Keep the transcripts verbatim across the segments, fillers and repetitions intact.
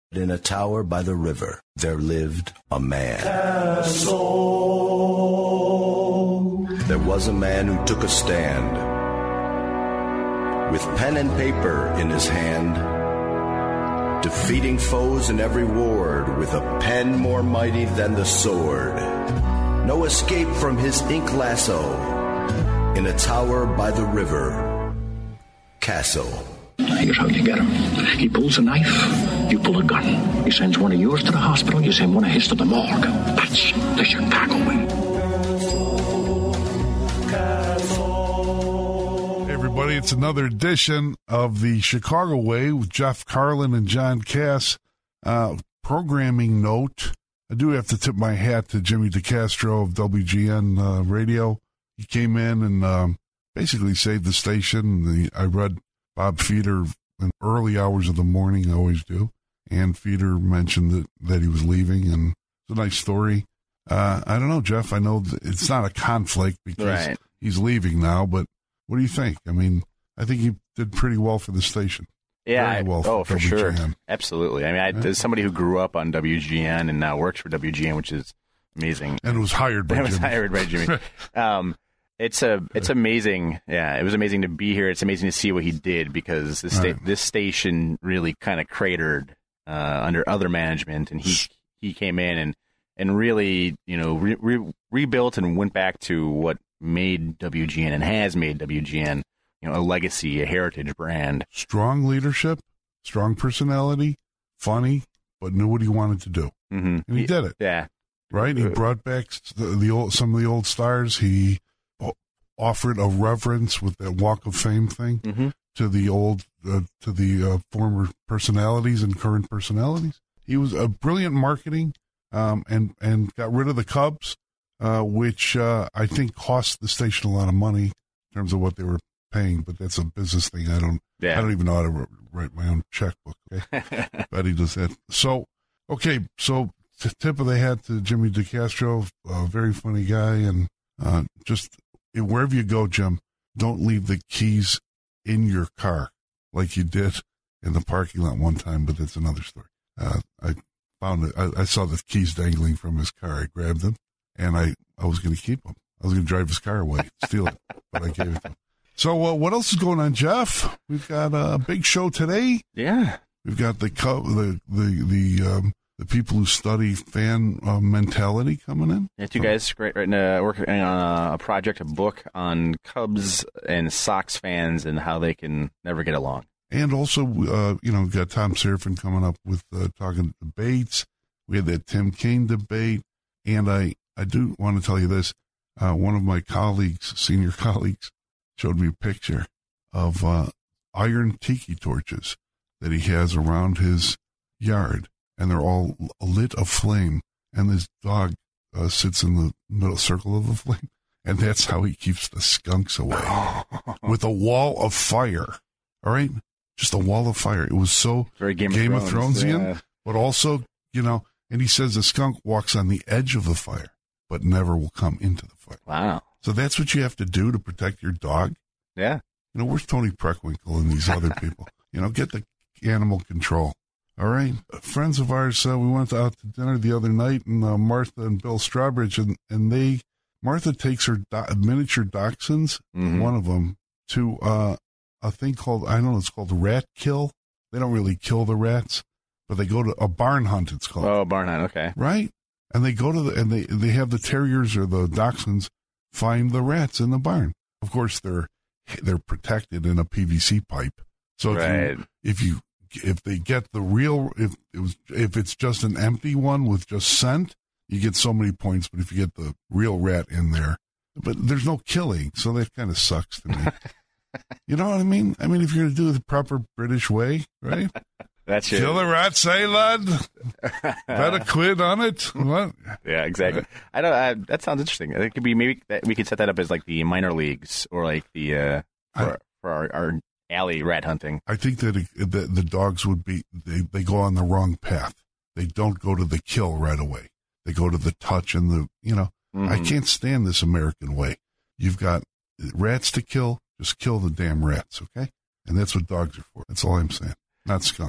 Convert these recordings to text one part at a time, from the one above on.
In a tower by the river, there lived a man. Castle. There was a man who took a stand, with pen and paper in his hand, defeating foes in every ward with a pen more mighty than the sword. No escape from his ink lasso. In a tower by the river, Castle. Here's how you get him. He pulls a knife, you pull a gun. He sends one of yours to the hospital, you send one of his to the morgue. That's the Chicago way. Hey everybody, it's another edition of the Chicago Way with Jeff Carlin and John Cass. Uh, programming note, I do have to tip my hat to Jimmy DeCastro of W G N uh, Radio. He came in and um, basically saved the station. The, I read Bob Feeder in early hours of the morning, I always do. And Feeder mentioned that, that he was leaving, and it's a nice story. Uh, I don't know, Jeff. I know it's not a conflict because right. he's leaving now, but what do you think? I mean, I think he did pretty well for the station. Yeah. Well oh, for, for sure. W G N. Absolutely. I mean, I, right? as somebody who grew up on W G N and now works for W G N, which is amazing. And was hired by it Jimmy. was hired by Jimmy. um, It's a, it's amazing. Yeah, it was amazing to be here. It's amazing to see what he did because this sta- right. this station really kind of cratered uh, under other management, and he he came in and, and really you know re- re- rebuilt and went back to what made W G N and has made W G N you know a legacy, a heritage brand. Strong leadership, strong personality, funny, but knew what he wanted to do, mm-hmm. and he, he did it. Yeah, right. He brought back the, the old some of the old stars. He offered a reverence with that Walk of Fame thing mm-hmm. to the old, uh, to the uh, former personalities and current personalities. He was a brilliant marketing, um, and and got rid of the Cubs, uh, which uh, I think cost the station a lot of money in terms of what they were paying. But that's a business thing. I don't, yeah. I don't even know how to write my own checkbook. Okay, but he does that. So, okay, so t- tip of the hat to Jimmy DeCastro, a very funny guy, and uh, just. Wherever you go, Jim, don't leave the keys in your car like you did in the parking lot one time, but that's another story. Uh, I found it. I, I saw the keys dangling from his car. I grabbed them, and I, I was going to keep them. I was going to drive his car away, steal it, but I gave it to him. So uh, what else is going on, Jeff? We've got a big show today. Yeah. We've got the the the the um, the people who study fan uh, mentality coming in. Yeah, two guys great, right now working on a project, a book on Cubs and Sox fans and how they can never get along. And also, uh, you know, we've got Tom Serafin coming up with uh, talking debates. We had that Tim Kaine debate. And I, I do want to tell you this. Uh, one of my colleagues, senior colleagues, showed me a picture of uh, iron tiki torches that he has around his yard. And they're all lit aflame, and this dog uh, sits in the middle circle of the flame, and that's how he keeps the skunks away, with a wall of fire, all right? Just a wall of fire. It was so Very Game, Game of, of Thrones, Thronesian, yeah. but also, you know, and he says the skunk walks on the edge of the fire, but never will come into the fire. Wow. So that's what you have to do to protect your dog? Yeah. You know, where's Tony Preckwinkle and these other people? You know, get the animal control. All right. Friends of ours, uh, we went out to dinner the other night, and uh, Martha and Bill Strawbridge, and, and they, Martha takes her do- miniature dachshunds, mm-hmm. one of them, to uh, a thing called, I don't know, it's called rat kill. They don't really kill the rats, but they go to a barn hunt, it's called. Oh, barn hunt, okay. Right? And they go to the, and they, they have the terriers or the dachshunds find the rats in the barn. Of course, they're, they're protected in a P V C pipe. So if right. you, if you, If they get the real, if it was, if it's just an empty one with just scent, you get so many points. But if you get the real rat in there, but there's no killing, so that kind of sucks to me. You know what I mean? I mean, if you're going to do it the proper British way, right? That's Kill the rat, say, lad. Better quit on it. What? Yeah, exactly. I don't. I, that sounds interesting. It could be maybe that we could set that up as like the minor leagues or like the uh, for, I, for our. our alley rat hunting. I think that it, the, the dogs would be, they, they go on the wrong path. They don't go to the kill right away. They go to the touch and the, you know, mm-hmm. I can't stand this American way. You've got rats to kill, just kill the damn rats, okay? And that's what dogs are for. That's all I'm saying. Not skunks.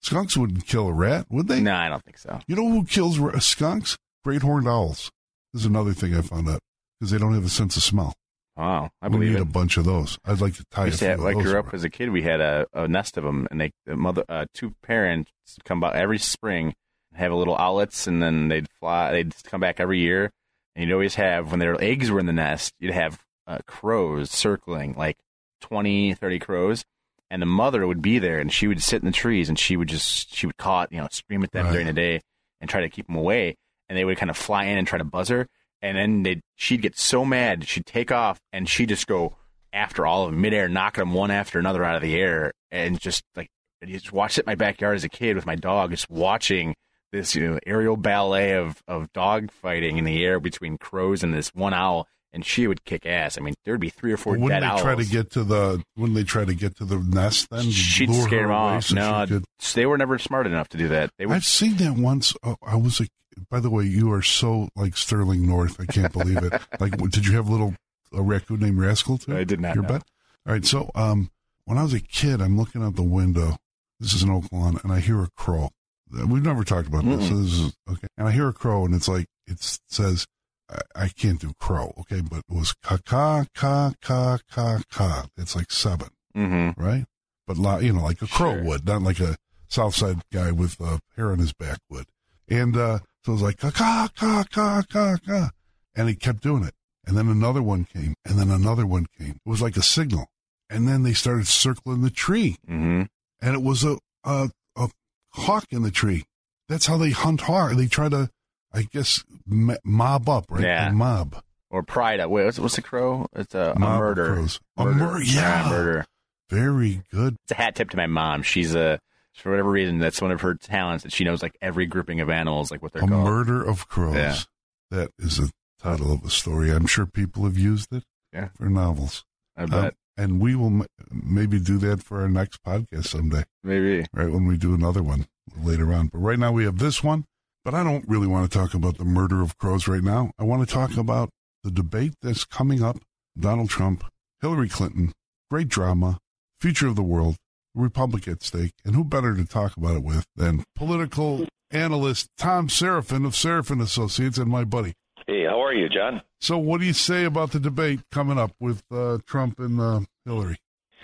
Skunks wouldn't kill a rat, would they? No, I don't think so. You know who kills ra- skunks? Great horned owls. This is another thing I found out because they don't have a sense of smell. Wow, I we believe need it. a bunch of those. I'd like to tie We a used to few have, of like those grew up around. as a kid, we had a, a nest of them, and they the mother uh, two parents come by every spring, have a little owlets, and then they'd fly. They'd come back every year, and you'd always have when their eggs were in the nest, you'd have uh, crows circling, like twenty, thirty crows. And the mother would be there, and she would sit in the trees, and she would just she would call it, you know, scream at them Right. during the day, and try to keep them away. And they would kind of fly in and try to buzz her, and then they she'd get so mad, she'd take off, and she'd just go after all of them midair, knocking them one after another out of the air, and just like I just watched it in my backyard as a kid with my dog, just watching this, you know, aerial ballet of of dog fighting in the air between crows and this one owl. And she would kick ass. I mean, there'd be three or four But wouldn't dead they owls. try to get to the? Wouldn't they try to get to the nest then? She'd Lure scare her them away off. so No, she could- they were never smart enough to do that. They would. I've seen that once. Oh, I was a. By the way, you are so like Sterling North. I can't believe it. Like, did you have a little a raccoon named Rascal too? I did not Your know. bet. All right. So, um, when I was a kid, I'm looking out the window. This is in Oak Lawn, and I hear a crow. We've never talked about this. So this is okay. And I hear a crow, and it's like it says. I, I can't do crow, okay, but it was ka ka ka ka ka ka. It's like seven, Mm-hmm. right? But lo- you know, like a crow Sure. would, not like a South Side guy with uh, hair on his back would. And uh, so it was like ka ka ka ka ka ka, and he kept doing it. And then another one came, and then another one came. It was like a signal. And then they started circling the tree, Mm-hmm. and it was a a, a hawk in the tree. That's how they hunt hawk. They try to. I guess m- mob up, right? Yeah. A mob. Or pride. Wait, what's, what's the crow? It's a, a Mob of murder. crows. A Murder. mur- yeah. murder. Very good. It's a hat tip to my mom. She's a for whatever reason that's one of her talents that she knows like every grouping of animals, like what they're A called. murder of crows. Yeah. That is the title of a story. I'm sure people have used it Yeah. for novels. I bet. Um, and we will m- maybe do that for our next podcast someday, Maybe. right? When we do another one later on. But right now we have this one. But I don't really want to talk about the murder of crows right now. I want to talk about the debate that's coming up. Donald Trump, Hillary Clinton, great drama, future of the world, Republic at stake. And who better to talk about it with than political analyst Tom Seraphin of Seraphin Associates and my buddy. Hey, how are you, John? So what do you say about the debate coming up with uh, Trump and uh, Hillary?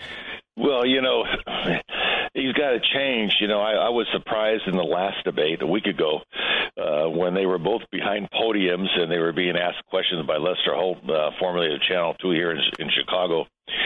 Well, you know, he's got to change. You know, I, I was surprised in the last debate a week ago uh, when they were both behind podiums and they were being asked questions by Lester Holt, uh, formerly of Channel two here in, in Chicago.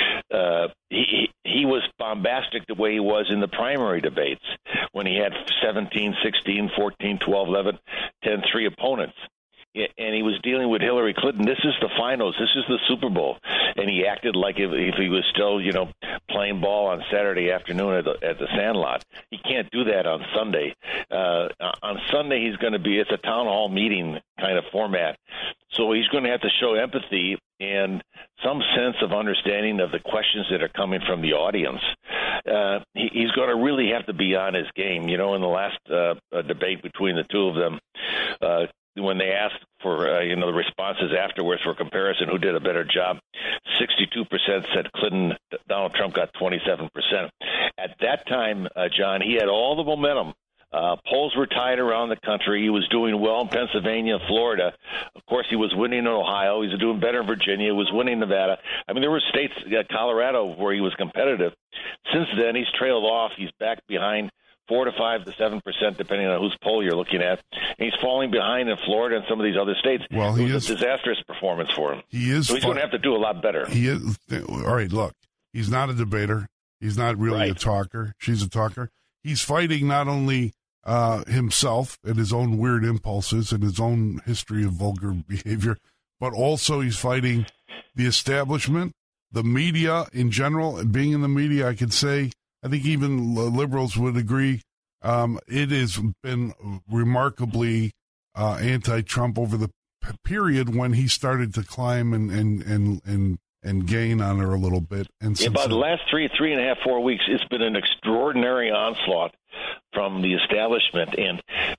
Uh, he, he was bombastic the way he was in the primary debates when he had seventeen, sixteen, fourteen, twelve, eleven, ten, three opponents. And he was dealing with Hillary Clinton. This is the finals. This is the Super Bowl. And he acted like if, if he was still, you know, playing ball on Saturday afternoon at the, at the Sandlot. He can't do that on Sunday. Uh, on Sunday, he's going to be, it's a town hall meeting kind of format. So he's going to have to show empathy and some sense of understanding of the questions that are coming from the audience. Uh, he, he's going to really have to be on his game. You know, in the last uh, debate between the two of them, uh, when they asked for, uh, you know, the responses afterwards for comparison, who did a better job, sixty-two percent said Clinton, Donald Trump got twenty-seven percent. At that time, uh, John, he had all the momentum. Uh, polls were tied around the country. He was doing well in Pennsylvania, Florida. Of course, he was winning in Ohio. He was doing better in Virginia. He was winning Nevada. I mean, there were states, uh, Colorado, where he was competitive. Since then, he's trailed off. He's back behind four to five to seven percent, depending on whose poll you're looking at. And he's falling behind in Florida and some of these other states. Well, he it was is a disastrous performance for him. He is. So he's fi- going to have to do a lot better. He is. All right, look, he's not a debater. He's not really Right. a talker. She's a talker. He's fighting not only uh, himself and his own weird impulses and his own history of vulgar behavior, but also he's fighting the establishment, the media in general. And being in the media, I could say, I think even liberals would agree, um, it has been remarkably uh, anti-Trump over the p- period when he started to climb and and and and, and gain on her a little bit. And Yeah, about the last three, three and a half, four weeks, it's been an extraordinary onslaught from the establishment. And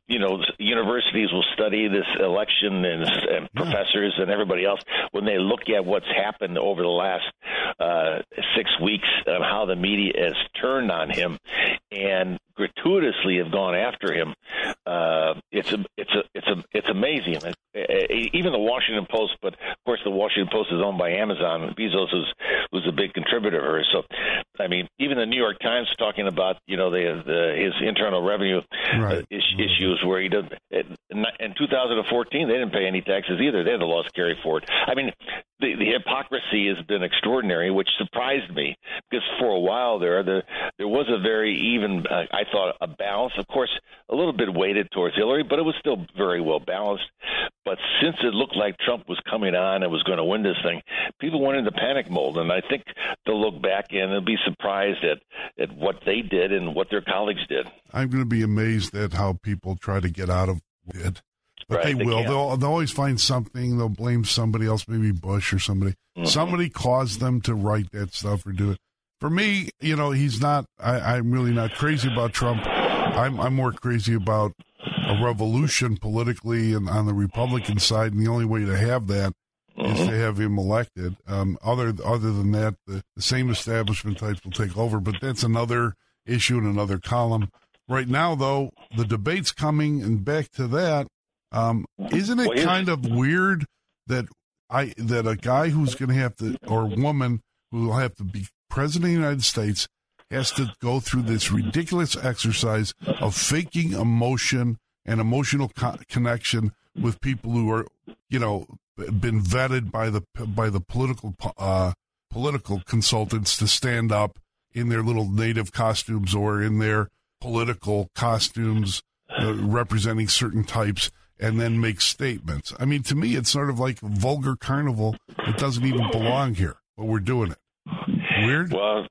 you know, universities will study this election and, and professors and everybody else when they look at what's happened over the last uh, six weeks and how the media has turned on him and gratuitously have gone after him. Uh, it's a, it's a, it's a, it's amazing. Even the Washington Post, but of course the Washington Post is owned by Amazon. Bezos was was a big contributor to her. So, I mean, even the New York Times talking about you know the, the his internal revenue right. uh, is, issues where he did in two thousand fourteen they didn't pay any taxes either. They had the loss carry forward. I mean, the, the hypocrisy has been extraordinary, which surprised me because for a while there the there was a very even uh, I thought a balance. Of course, a little bit weighted towards Hillary, but it was still very well balanced. But since it looked like Trump was coming on and was going to win this thing, people went into panic mode. And I think they'll look back and they'll be surprised at, at what they did and what their colleagues did. I'm going to be amazed at how people try to get out of it. But right, they, they will. can. They'll, they'll always find something. They'll blame somebody else, maybe Bush or somebody. Mm-hmm. Somebody caused them to write that stuff or do it. For me, you know, he's not, I, I'm really not crazy about Trump. I'm, I'm more crazy about a revolution politically and on the Republican side, and the only way to have that mm-hmm. is to have him elected. Um, other other than that, the, the same establishment types will take over, but that's another issue in another column. Right now, though, the debate's coming, and back to that, um, isn't it kind of weird that I that a guy who's going to have to, or a woman who will have to be president of the United States has to go through this ridiculous exercise of faking emotion and emotional co- connection with people who are, you know, been vetted by the by the political uh, political consultants to stand up in their little native costumes or in their political costumes uh, representing certain types and then make statements. I mean, to me, it's sort of like a vulgar carnival that doesn't even belong here, but we're doing it. Weird? Well,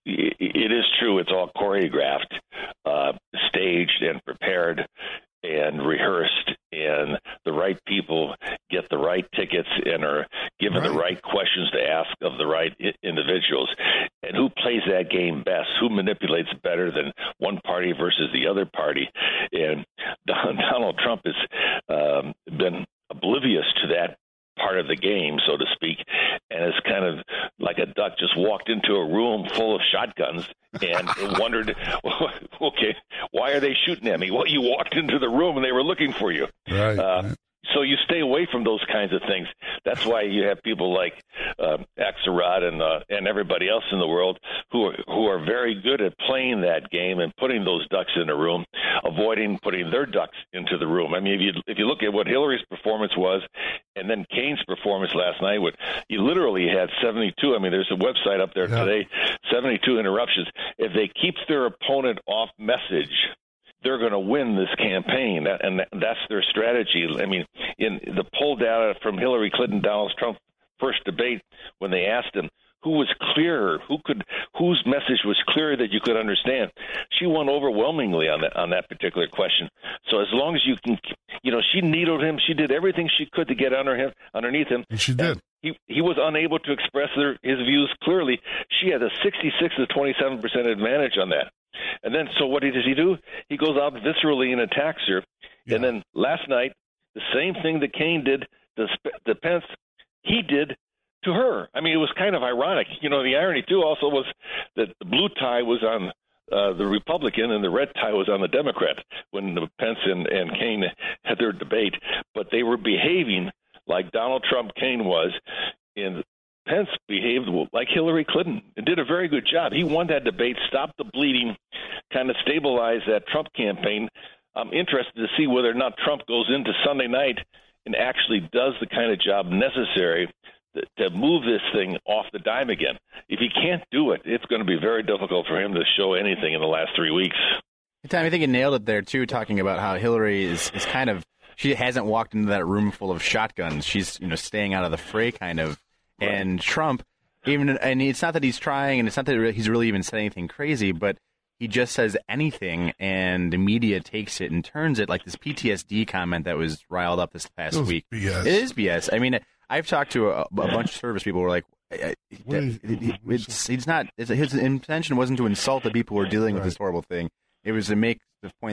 it is true. It's all choreographed, uh, staged and prepared and rehearsed, and the right people get the right tickets and are given right. the right questions to ask of the right I- individuals. And who plays that game best? Who manipulates better than one party versus the other party? And Donald Trump has um, been oblivious to that part of the game, so to speak, and is kind of like a duck just walked into a room full of shotguns and wondered, okay, why are they shooting at me? Well, you walked into the room and they were looking for you. Right. Uh, right. So you stay away from those kinds of things. That's why you have people like uh, Axelrod and uh, and everybody else in the world who are, who are very good at playing that game and putting those ducks in a room, avoiding putting their ducks into the room. I mean, if you if you look at what Hillary's performance was, and then Kane's performance last night, what you literally had seventy-two. I mean, there's a website up there yeah. today, seventy-two interruptions. If they keep their opponent off message, they're going to win this campaign, and that's their strategy. I mean, in the poll data from Hillary Clinton, Donald Trump's first debate, when they asked him who was clearer, who could, whose message was clearer that you could understand, she won overwhelmingly on that on that particular question. So as long as you can, you know, she needled him, she did everything she could to get under him, underneath him. And she did. And he he was unable to express their, his views clearly. She had a sixty-six to twenty-seven percent advantage on that. And then, so what does he do? He goes out viscerally and attacks her. Yeah. And then last night, the same thing that Kane did to, to Pence, he did to her. I mean, it was kind of ironic. You know, the irony, too, also was that the blue tie was on uh, the Republican and the red tie was on the Democrat when the Pence and, and Kane had their debate. But they were behaving like Donald Trump Kane was in Pence behaved like Hillary Clinton and did a very good job. He won that debate, stopped the bleeding, kind of stabilized that Trump campaign. I'm interested to see whether or not Trump goes into Sunday night and actually does the kind of job necessary to, to move this thing off the dime again. If he can't do it, it's going to be very difficult for him to show anything in the last three weeks. Tom, I think you nailed it there, too, talking about how Hillary is, is kind of, she hasn't walked into that room full of shotguns. She's, you know, staying out of the fray kind of. And Trump, even, and it's not that he's trying, and it's not that he's really even said anything crazy, but he just says anything, and the media takes it and turns it like this P T S D comment that was riled up this past it week. B S. It is B S. I mean, I've talked to a, a bunch of service people who are like, it, it, it, it's, it's not, it's, his intention wasn't to insult the people who are dealing with this horrible thing. It was to make the point that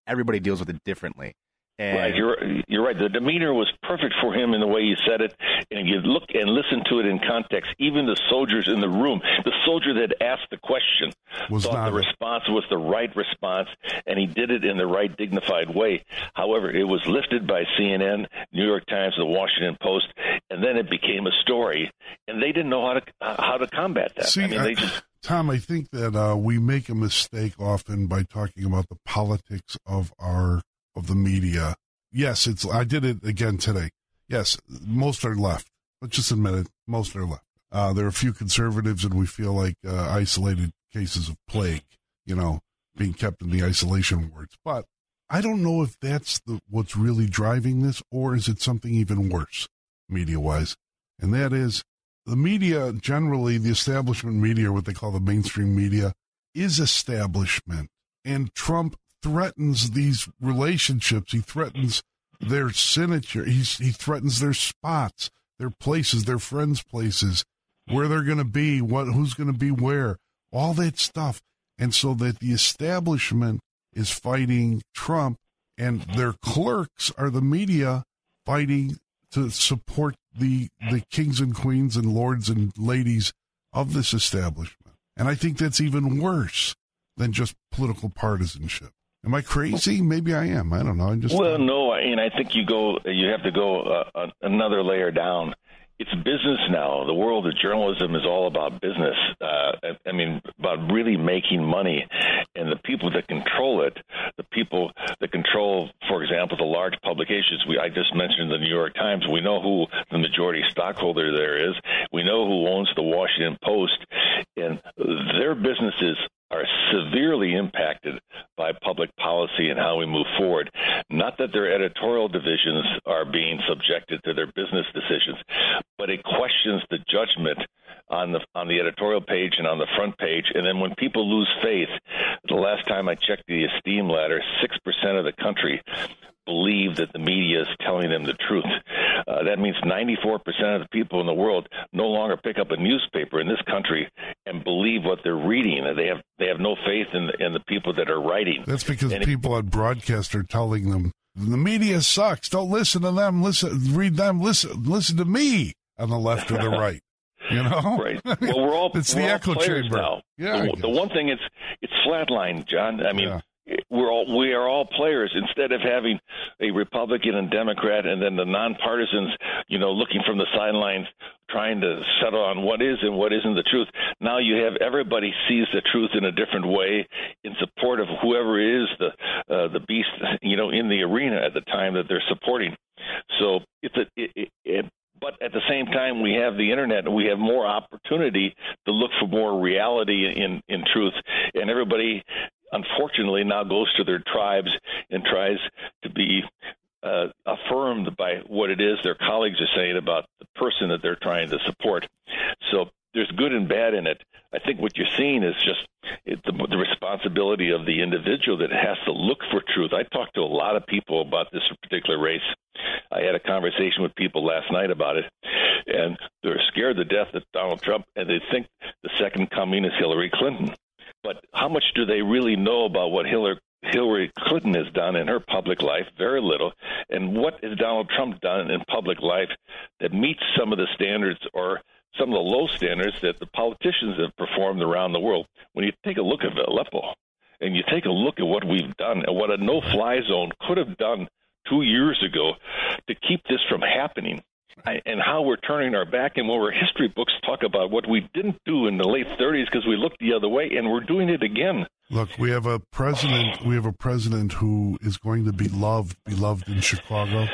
everybody deals with it differently. And right, you're you're right. The demeanor was perfect for him in the way you said it, and if you look and listen to it in context, even the soldiers in the room, the soldier that asked the question was thought not the response was the right response, and he did it in the right, dignified way. However, it was lifted by C N N, New York Times, the Washington Post, and then it became a story, and they didn't know how to how to combat that. See, I mean, I, they just. Tom, I think that uh, we make a mistake often by talking about the politics of our of the media. Yes, it's. I did it again today. Yes, most are left. Let's just admit it. Most are left. Uh, there are a few conservatives, and we feel like uh, isolated cases of plague, you know, being kept in the isolation wards. But I don't know if that's the what's really driving this, or is it something even worse, media-wise? And that is the media, generally, the establishment media, what they call the mainstream media, is establishment. And Trump threatens these relationships. He threatens their signature. He's, he threatens their spots, their places, their friends' places, where they're going to be, what, who's going to be where, all that stuff. And so that the establishment is fighting Trump, and their clerks are the media fighting to support the the kings and queens and lords and ladies of this establishment. And I think that's even worse than just political partisanship. Am I crazy? Maybe I am. I don't know. I just well, no, and I think you go. You have to go uh, another layer down. It's business now. The world of journalism is all about business. Uh, I mean, about really making money, and the people that control it, the people that control, for example, the large publications. We I just mentioned the New York Times. We know who the majority stockholder there is. We know who owns the Washington Post, and their businesses are severely impacted by public policy and how we move forward. Not that their editorial divisions are being subjected to their business decisions, but it questions the judgment on the on the editorial page and on the front page. And then when people lose faith, the last time I checked the esteem ladder, six percent of the country believe that the media is telling them the truth. Uh, that means ninety-four percent of the people in the world no longer pick up a newspaper in this country and believe what they're reading. They have they have no faith in the, in the people that are writing. That's because and people on broadcast are telling them the media sucks. Don't listen to them. Listen, read them. Listen, listen to me on the left or the right. You know, right? Well, we're all it's we're the all echo players chamber now. Yeah, The, the one thing it's it's flatlined, John. I mean. Yeah. We're all we are all players. Instead of having a Republican and Democrat, and then the nonpartisans, you know, looking from the sidelines, trying to settle on what is and what isn't the truth. Now you have everybody sees the truth in a different way in support of whoever is the uh, the beast, you know, in the arena at the time that they're supporting. So it's a. It, it, it, But at the same time, we have the internet, and we have more opportunity to look for more reality in, in truth. And everybody, unfortunately, now goes to their tribes and tries to be uh, affirmed by what it is their colleagues are saying about the person that they're trying to support. So there's good and bad in it. I think what you're seeing is just it, the, the responsibility of the individual that has to look for truth. I talked to a lot of people about this particular race. I had a conversation with people last night about it, and they're scared to death of Donald Trump, and they think the second coming is Hillary Clinton. But how much do they really know about what Hillary Hillary Clinton has done in her public life? Very little. And what has Donald Trump done in public life that meets some of the standards or some of the low standards that the politicians have performed around the world? When you take a look at Aleppo and you take a look at what we've done and what a no-fly zone could have done two years ago to keep this from happening, and how we're turning our back, and when our history books talk about what we didn't do in the late thirties because we looked the other way, and we're doing it again. Look, we have a president. We have a president who is going to be loved, beloved in Chicago,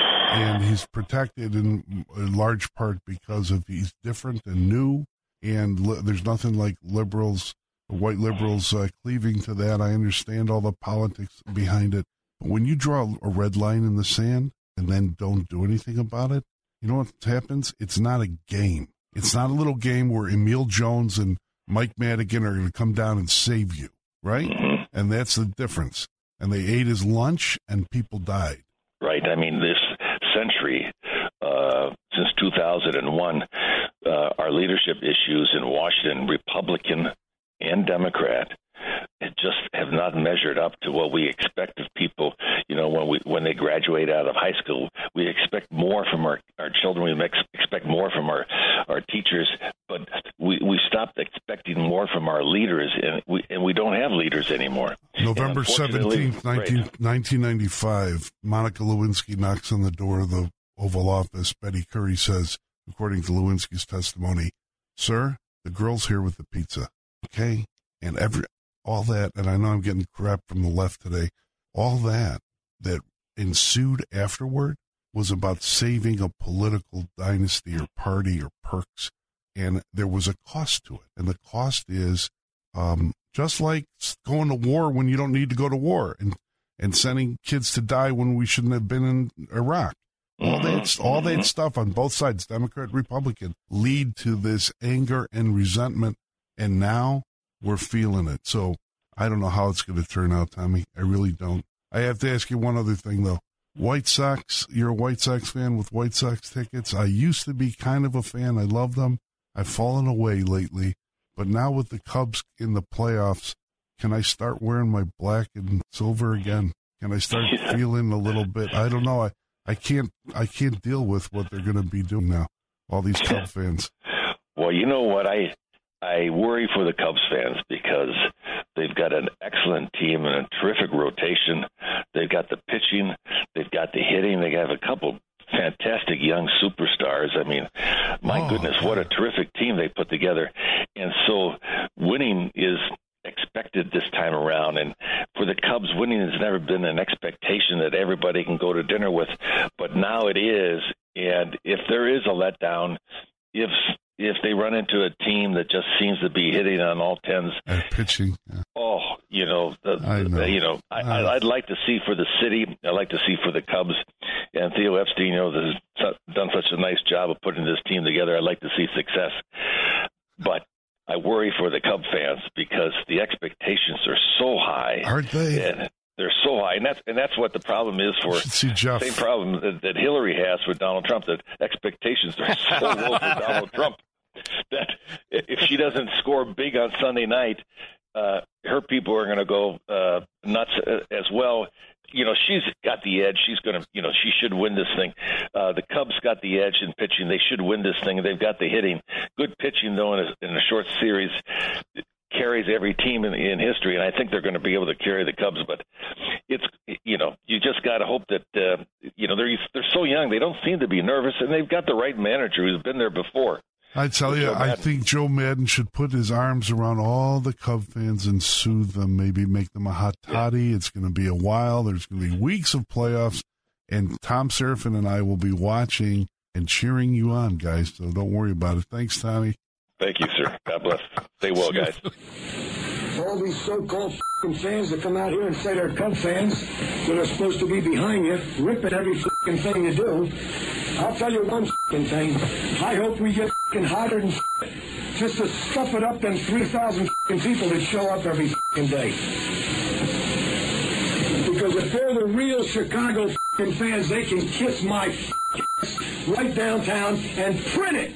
and he's protected in, in large part because of he's different and new, and li- there's nothing like liberals, white liberals, uh, cleaving to that. I understand all the politics behind it, but when you draw a red line in the sand and then don't do anything about it, you know what happens? It's not a game. It's not a little game where Emil Jones and Mike Madigan are going to come down and save you, right? Mm-hmm. And that's the difference. And they ate his lunch, and people died. Right. I mean, this century, uh, since two thousand one, uh, our leadership issues in Washington, Republican and Democrat, just have not not measured up to what we expect of people. You know, when we when they graduate out of high school, we expect more from our, our children. We ex- expect more from our, our teachers, but we, we stopped expecting more from our leaders, and we and we don't have leaders anymore. November seventeenth, nineteen ninety-five, Monica Lewinsky knocks on the door of the Oval Office. Betty Curry says, according to Lewinsky's testimony, "Sir, the girl's here with the pizza." Okay? And every all that, and I know I'm getting crap from the left today, all that that ensued afterward was about saving a political dynasty or party or perks, and there was a cost to it. And the cost is um, just like going to war when you don't need to go to war, and, and sending kids to die when we shouldn't have been in Iraq. All that, all that stuff on both sides, Democrat, Republican, lead to this anger and resentment, and now we're feeling it. So I don't know how it's going to turn out, Tommy. I really don't. I have to ask you one other thing, though. White Sox, you're a White Sox fan with White Sox tickets. I used to be kind of a fan. I love them. I've fallen away lately. But now with the Cubs in the playoffs, can I start wearing my black and silver again? Can I start feeling a little bit? I don't know. I, I can't I can't deal with what they're going to be doing now, all these Cub fans. Well, you know what? I I worry for the Cubs fans because they've got an excellent team and a terrific rotation. They've got the pitching. They've got the hitting. They have a couple fantastic young superstars. I mean, my oh, goodness, what a terrific team they put together. And so winning is expected this time around, and for the Cubs, winning has never been an expectation that everybody can go to dinner with, but now it is. And if there is a letdown, if if they run into a team that just seems to be hitting on all tens and pitching, yeah. oh, you know, the, I know. The, you know, I, uh, I'd like to see for the city, I'd like to see for the Cubs, and Theo Epstein, you know, has done such a nice job of putting this team together. I'd like to see success, but I worry for the Cub fans because the expectations are so high. Aren't they? And they're so high, and that's and that's what the problem is for. See Jeff. Same problem that, that Hillary has with Donald Trump. That expectations are so low for Donald Trump that if she doesn't score big on Sunday night, uh, her people are going to go uh, nuts as well. You know, she's got the edge. She's going to, you know, she should win this thing. Uh, the Cubs got the edge in pitching. They should win this thing. They've got the hitting. Good pitching, though, in a, in a short series carries every team in, in history, and I think they're going to be able to carry the Cubs. But it's, you know, you just got to hope that, uh, you know, they're they're so young. They don't seem to be nervous, and they've got the right manager who's been there before. I tell you, I think Joe Madden should put his arms around all the Cub fans and soothe them, maybe make them a hot toddy. Yeah. It's going to be a while. There's going to be weeks of playoffs, and Tom Serafin and I will be watching and cheering you on, guys, so don't worry about it. Thanks, Tommy. Thank you, sir. God bless. Stay well, guys. All these so-called f***ing fans that come out here and say they're Cub fans that are supposed to be behind you, rip at every f***ing thing you do. I'll tell you one f***ing thing. I hope we get f***ing hotter than f***ing just to stuff it up them three thousand f***ing people that show up every f***ing day. Because if they're the real Chicago f***ing fans, they can kiss my f***ing ass right downtown and print it.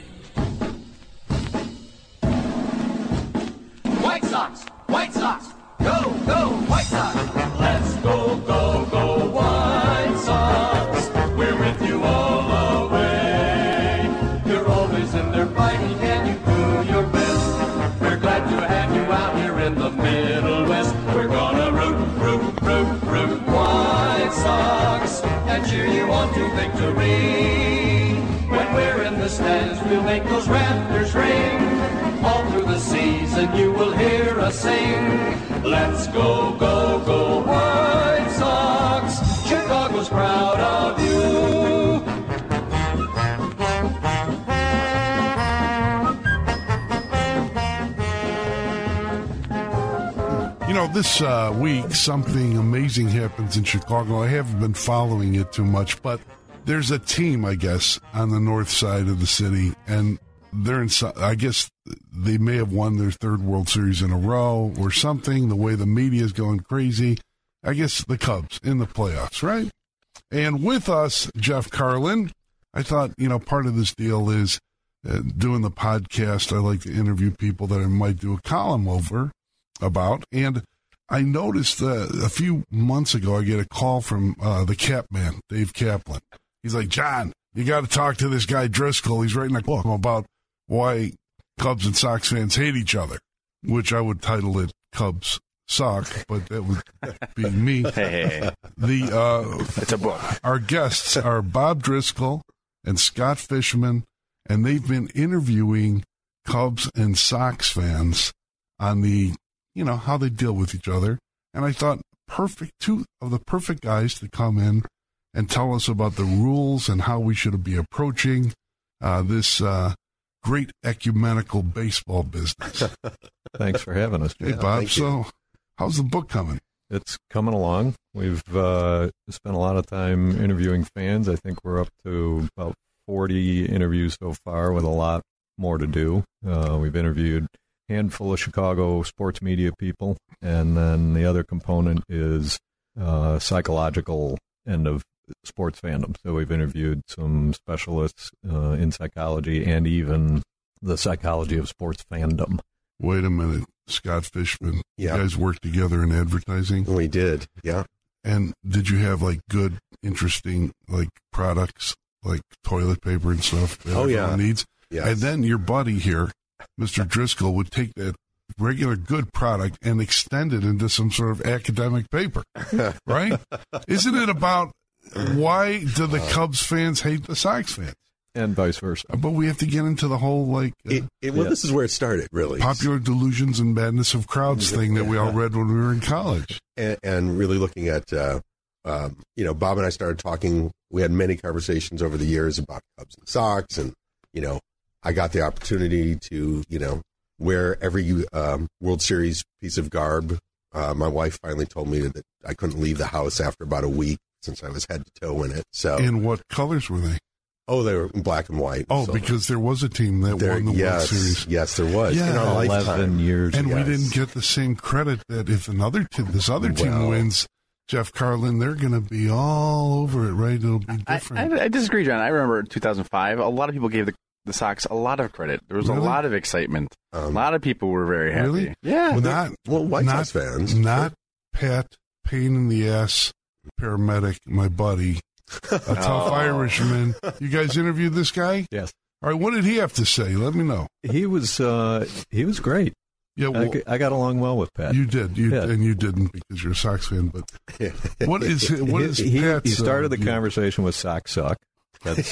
White Sox! White Sox! Go, go, White Sox! Let's go, go, go, White Sox! We're with you all the way. You're always in there fighting and you do your best. We're glad to have you out here in the Middle West. We're gonna root, root, root, root White Sox and cheer you on to victory. When we're in the stands, we'll make those rafters ring. All through the season you will hear us sing. Let's go, go, go, White Sox. Chicago's proud of you. You know, this uh, week something amazing happens in Chicago. I haven't been following it too much, but there's a team, I guess, on the north side of the city, and they're in, I guess they may have won their third World Series in a row or something, the way the media is going crazy. I guess the Cubs in the playoffs, right? And with us, Jeff Carlin. I thought, you know, part of this deal is uh, doing the podcast. I like to interview people that I might do a column over about. And I noticed uh, a few months ago, I get a call from uh, the Cap Man, Dave Kaplan. He's like, John, you got to talk to this guy Driscoll. He's writing a book about why Cubs and Sox fans hate each other, which I would title it Cubs Sock, but that would be me. Hey, The uh, it's a book. Our guests are Bob Driscoll and Scott Fishman, and they've been interviewing Cubs and Sox fans on the, you know, how they deal with each other. And I thought, perfect, two of the perfect guys to come in and tell us about the rules and how we should be approaching uh, this uh, great ecumenical baseball business. Thanks for having us, Jim. Hey, Bob, so how's the book coming? It's coming along. We've uh, spent a lot of time interviewing fans. I think we're up to about forty interviews so far, with a lot more to do. Uh, we've interviewed a handful of Chicago sports media people, and then the other component is uh, psychological end of sports fandom. So we've interviewed some specialists uh, in psychology and even the psychology of sports fandom. Wait a minute, Scott Fishman. Yeah. You guys worked together in advertising? We did, yeah. And did you have, like, good, interesting, like, products, like toilet paper and stuff that Oh, yeah. everyone needs? Yes. And then your buddy here, Mister Driscoll, would take that regular good product and extend it into some sort of academic paper, right? Isn't it about why do the Cubs fans hate the Sox fans? And vice versa. But we have to get into the whole, like, uh, It, it, well, Yeah. this is where it started, really. popular delusions and madness of crowds thing that we all read when we were in college. and, and really looking at, uh, um, you know, Bob and I started talking. We had many conversations over the years about Cubs and Sox, and, you know, I got the opportunity to, you know, wear every um, World Series piece of garb. Uh, my wife finally told me that I couldn't leave the house after about a week since I was head to toe in it. So, And what colors were they? oh, they were in black and white. Oh, So because there was a team that there, won the yes, World Series. yes, there was. Yeah. In our eleven lifetime. years. And we Yes. didn't get the same credit that if another team, this other team Well- wins, Jeff Carlin, they're going to be all over it, right? It'll be I, different. I, I disagree, John. I remember in two thousand five, a lot of people gave the, the Sox a lot of credit. There was Really? a lot of excitement. Um, a lot of people were very happy. Really? Yeah. Well, not, well, White not, Sox fans. Not Pat, pain in the ass, paramedic, my buddy, a tough Oh. Irishman. You guys interviewed this guy? Yes. All right, what did he have to say? Let me know. He was uh, he was great. Yeah, I, well, g- I got along well with Pat. you did, you Yeah. and you didn't because you're a Sox fan. But what is what is he, Pat's? he started uh, the conversation with sock suck. That's,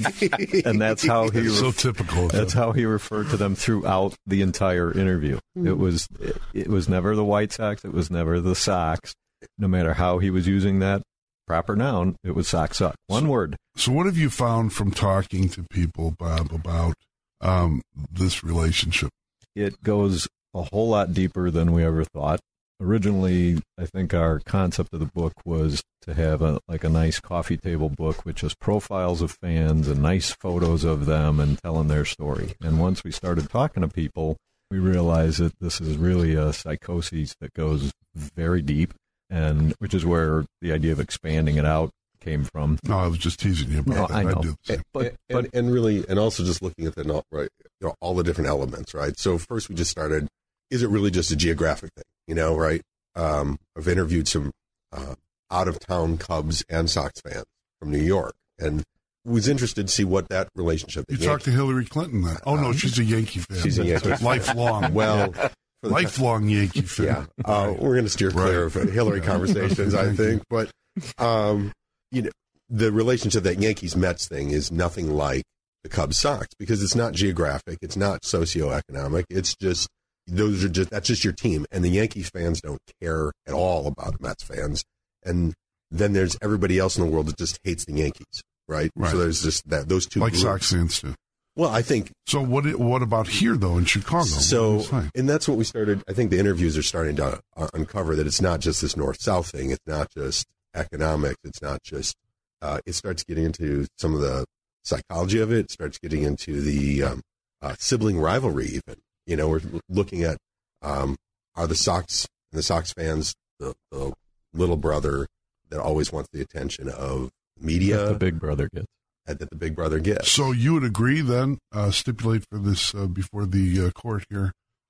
and that's how he so ref- typical. Of that's him. how he referred to them throughout the entire interview. It was it, it was never the White Sox. It was never the Sox. No matter how he was using that proper noun, it was sock suck. One word. So, what have you found from talking to people, Bob, about um, this relationship? It goes a whole lot deeper than we ever thought. Originally, I think our concept of the book was to have a like a nice coffee table book with just profiles of fans and nice photos of them and telling their story. And once we started talking to people, we realized that this is really a psychosis that goes very deep, and which is where the idea of expanding it out came from. No, I was just teasing you about No, that. I know. do the same. But and, but and, and really, and also just looking at the no- right, you know, all the different elements, right? So first, we just started. Is it really just a geographic thing? You know, right? Um, I've interviewed some uh, out-of-town Cubs and Sox fans from New York, and was interested to see what that relationship. You the talked to Hillary Clinton then. Oh, no, she's a Yankee fan. She's a Yankee fan. Lifelong. well, for the- Lifelong Yankee fan. yeah, uh, we're going to steer clear Right. of Hillary conversations, I Thank you. think. But um, you know, the relationship, that Yankees Mets thing, is nothing like the Cubs Sox because it's not geographic, it's not socioeconomic. It's just those are just that's just your team, and the Yankees fans don't care at all about Mets fans. And then there's everybody else in the world that just hates the Yankees, right? Right. So there's just that those two Like groups. Sox fans too. Well, I think So what? What about here though in Chicago? so, What was that? and that's what we started. I think the interviews are starting to uh, uncover that it's not just this north-south thing. It's not just economics. It's not just. Uh, it starts getting into some of the psychology of it. It starts getting into the um, uh, sibling rivalry. Even you know, we're looking at um, are the Sox and the Sox fans the, the little brother that always wants the attention of media that the big brother gets. and that the big brother gets. So you would agree then? Uh, stipulate for this uh, before the uh, court here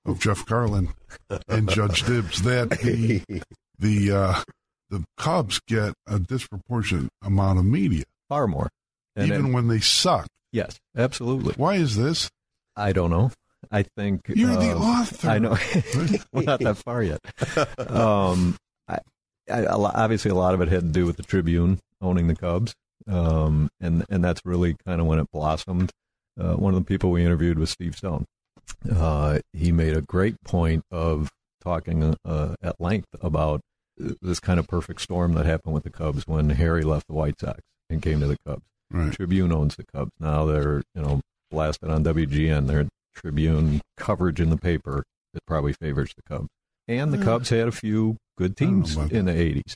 of Jeff Carlin and Judge Dibbs that the the uh, the Cubs get a disproportionate amount of media, far more, and even then, when they suck. Yes, absolutely. Why is this? I don't know. I think you're uh, the author. I know. We're not that far yet. Um, I, I, obviously, a lot of it had to do with the Tribune owning the Cubs, um, and and that's really kind of when it blossomed. Uh, one of the people we interviewed was Steve Stone. Uh, he made a great point of talking uh, at length about this kind of perfect storm that happened with the Cubs when Harry left the White Sox and came to the Cubs. Right. Tribune owns the Cubs. Now they're, you know, blasted on W G N. Their Tribune coverage in the paper that probably favors the Cubs. And the Cubs had a few good teams in the eighties.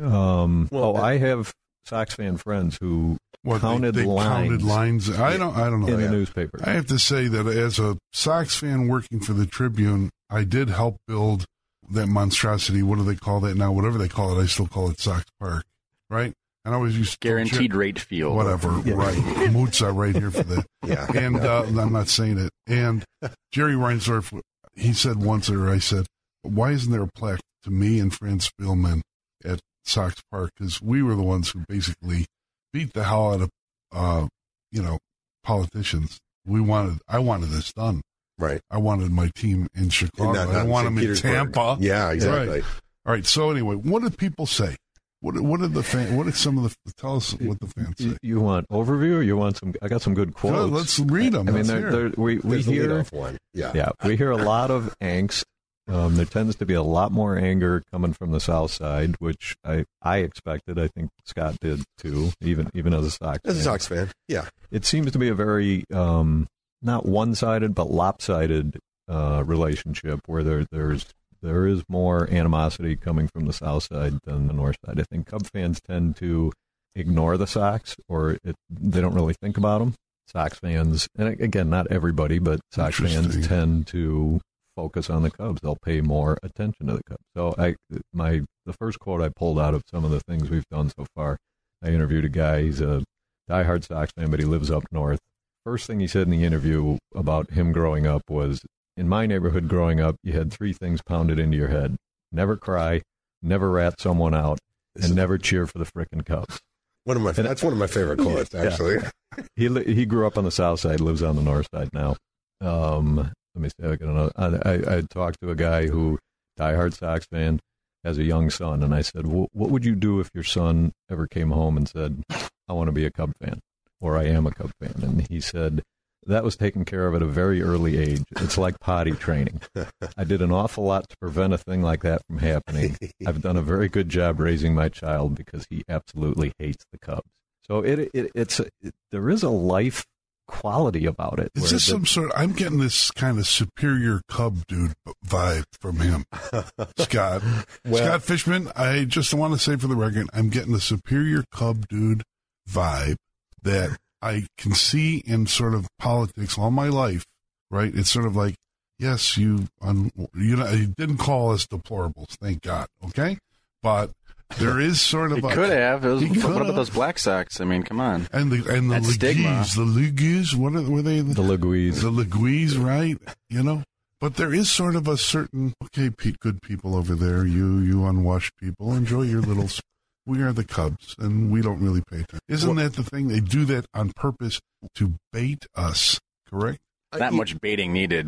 Um, well, oh, I have Sox fan friends who what, counted they, they lines. Counted lines. I don't. I don't know. In that. the newspaper. I have to say that as a Sox fan working for the Tribune, I did help build that monstrosity. What do they call that now? Whatever they call it, I still call it Sox Park, right? And I always used to guaranteed Jer- rate field. Whatever, yeah. right? Moots are right here for that. Yeah. And uh, I'm not saying it. And Jerry Reinsdorf, he said once, or I said, why isn't there a plaque to me and Franz Spielman at Sox Park? Because we were the ones who basically beat the hell out of, uh, you know, politicians. We wanted, I wanted this done. Right. I wanted my team in Chicago. Not, not I didn't want them in Petersburg. Tampa. Yeah, exactly. Right. All right. So anyway, what did people say? What what did the fan? What did some of the tell us what the fans say? You want overview, or you want some? I got some good quotes. Good, let's read them. I mean, let's they're, hear. they're, we we There's the hear leadoff one. Yeah, yeah, we hear a lot of angst. Um, there tends to be a lot more anger coming from the South Side, which I, I expected. I think Scott did too, even even as a Sox as a fan. Sox fan. Yeah, it seems to be a very um, not one-sided but lopsided uh, relationship where there there's there is more animosity coming from the South Side than the North Side. I think Cub fans tend to ignore the Sox, or it, they don't really think about them. Sox fans, and again, not everybody, but Sox fans tend to focus on the Cubs. They'll pay more attention to the Cubs. So I, my the first quote I pulled out of some of the things we've done so far, I interviewed a guy, he's a diehard Sox fan, but he lives up north. First thing he said in the interview about him growing up was, in my neighborhood growing up, you had three things pounded into your head. Never cry, never rat someone out, and never cheer for the frickin' Cubs. One of my and, that's one of my favorite quotes, actually. Yeah. he he grew up on the South Side, lives on the North Side now. Um, let me see. I, got another, I, I, I talked to a guy who, diehard Sox fan, has a young son, and I said, well, what would you do if your son ever came home and said, I want to be a Cub fan, or I am a Cub fan? And he said, that was taken care of at a very early age. It's like potty training. I did an awful lot to prevent a thing like that from happening. I've done a very good job raising my child because he absolutely hates the Cubs. So it, it it's a, it, there is a life quality about it. Is this the, some sort of, I'm getting this kind of superior Cub dude vibe from him, Scott. Well, Scott Fishman, I just want to say for the record, I'm getting the superior Cub dude vibe that I can see in sort of politics all my life, right? It's sort of like, yes, you, un, you know, you didn't call us deplorables, thank God, okay? But there is sort of he a... could have. It was, he what about those Black Sox? I mean, come on. And the and the Legues, the Legues, what are, were they? The Legues. The Legues, right? You know? But there is sort of a certain, okay, Pete, good people over there, you, you unwashed people, enjoy your little... We are the Cubs, and we don't really pay attention. Isn't well, that the thing? They do that on purpose to bait us, correct? Not much baiting needed.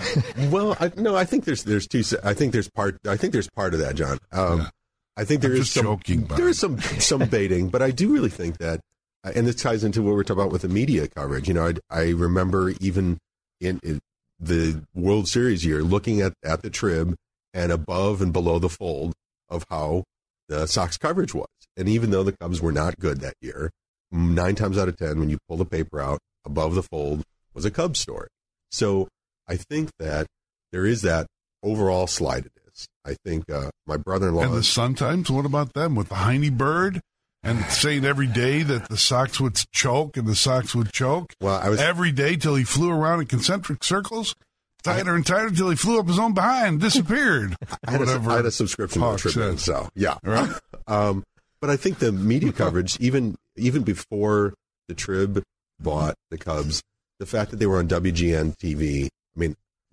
Well, I, no, I think there's there's two. I think there's part. I think there's part of that, John. Um, yeah. I think there I'm is just some. Joking, there is some some baiting, but I do really think that, uh, and this ties into what we're talking about with the media coverage. You know, I, I remember even in, in the World Series year, looking at at the Trib and above and below the fold of how the Sox coverage was. And even though the Cubs were not good that year, nine times out of ten, when you pull the paper out, above the fold was a Cubs story. So I think that there is that overall slidedness. I think uh, my brother-in-law... And the Sun-Times, what about them with the Heine Bird? And saying every day that the Sox would choke and the Sox would choke? Well, I was... Every day till he flew around in concentric circles? Tighter and tighter until he flew up his own behind, disappeared. I, had a, I had a subscription to the Tribune, so yeah. Right. um, but I think the media coverage, even even before the Trib bought the Cubs, the fact that they were on W G N T V, I mean,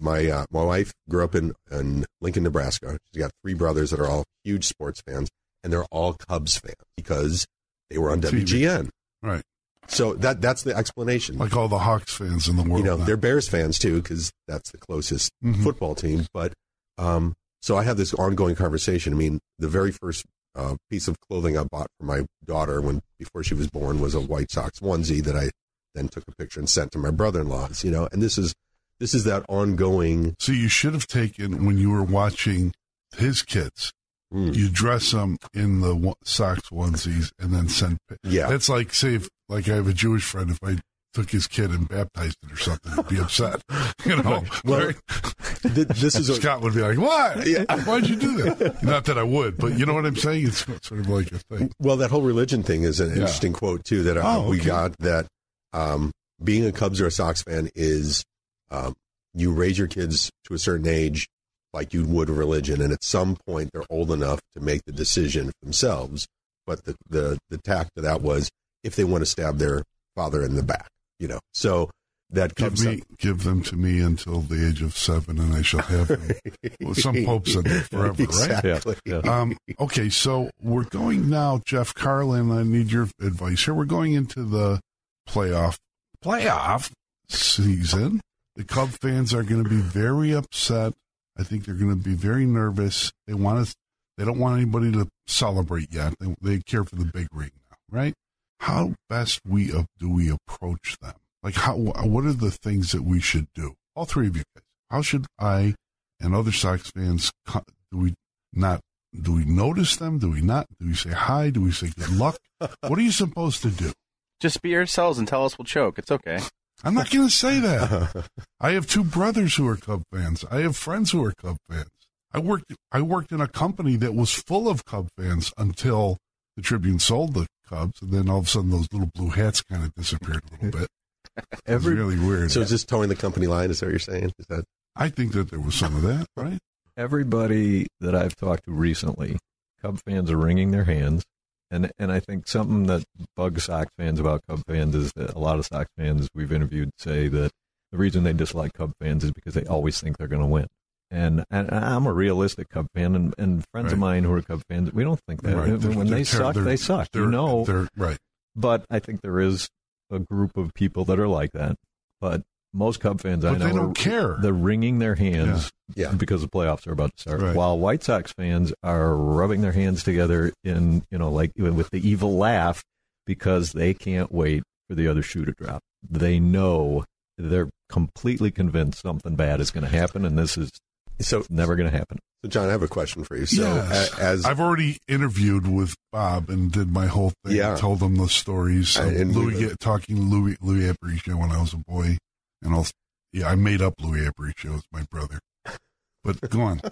my uh, my wife grew up in, in Lincoln, Nebraska. She's got three brothers that are all huge sports fans, and they're all Cubs fans because they were on T V. W G N. Right. So that that's the explanation. Like all the Hawks fans in the world. You know, now. they're Bears fans too because that's the closest Mhm. football team. But um, so I have this ongoing conversation. I mean, the very first uh, piece of clothing I bought for my daughter when before she was born was a White Sox onesie that I then took a picture and sent to my brother-in-law's. You know, and this is this is that ongoing. So you should have taken, when you were watching his kids, Mm. you dress them in the one- Sox onesies and then send. Yeah. That's like, say, if, like I have a Jewish friend, if I took his kid and baptized it or something, he'd be upset. You know? Well, right? th- this is a, Scott would be like, what? Yeah. Why'd you do that? Not that I would, but you know what I'm saying? It's sort of like a thing. well, that whole religion thing is an Yeah. interesting quote too that uh, Oh, we okay. got. That um, being a Cubs or a Sox fan is um, you raise your kids to a certain age like you would religion, and at some point they're old enough to make the decision for themselves. But the the the tact of that was if they want to stab their father in the back, you know. So that Give Cubs. me, give them to me until the age of seven, and I shall have them. Well, some Pope said that forever, right? Exactly. Yeah, yeah. Um, okay, so we're going now, Jeff Carlin. I need your advice here. We're going into the playoff playoff season. The Cub fans are going to be very upset. I think they're going to be very nervous. They want us. They don't want anybody to celebrate yet. They, they care for the big ring now, right? How best we uh, do we approach them? Like, how? What are the things that we should do? All three of you guys. How should I and other Sox fans? co- Do we not? Do we notice them? Do we not? Do we say hi? Do we say good luck? What are you supposed to do? Just be yourselves and tell us we'll choke. It's okay. I'm not going to say that. I have two brothers who are Cub fans. I have friends who are Cub fans. I worked. I worked in a company that was full of Cub fans until the Tribune sold the Cubs, and then all of a sudden those little blue hats kind of disappeared a little bit. It was Every really weird. So is this towing the company line? Is that what you're saying? Is that I think that there was some of that, right? everybody that I've talked to recently, Cub fans are wringing their hands. And and I think something that bugs Sox fans about Cub fans is that a lot of Sox fans we've interviewed say that the reason they dislike Cub fans is because they always think they're going to win. And, and I'm a realistic Cub fan, and, and friends Right. of mine who are Cub fans, we don't think that. Right. They're- When they're they ter- suck, they're- they suck. They're, You know, they're right. but I think there is a group of people that are like that. But most Cub fans I But know they don't are, care. they're wringing their hands Yeah. Yeah. because the playoffs are about to start. Right. While White Sox fans are rubbing their hands together in, you know, like with the evil laugh because they can't wait for the other shoe to drop. They know, they're completely convinced something bad is going to happen, and this is so? never going to happen. So John, I have a question for you. So Yes. a- as I've already interviewed with Bob and did my whole thing. Yeah. Told him the stories. I- Of and we- Louis, talking Louis Louis Aparicio when I was a boy, and also, yeah, I made up Louis Aparicio as my brother. But go on.